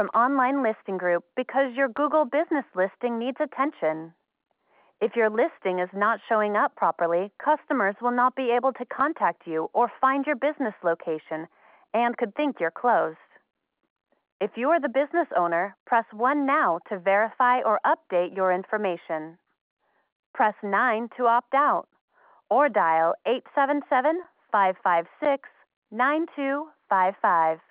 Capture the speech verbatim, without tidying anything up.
from online listing group because your Google business listing needs attention. If your listing is not showing up properly, customers will not be able to contact you or find your business location and could think you're closed. If you are the business owner, press one now to verify or update your information. Press nine to opt out or dial eight seven seven, five five six, nine two five five.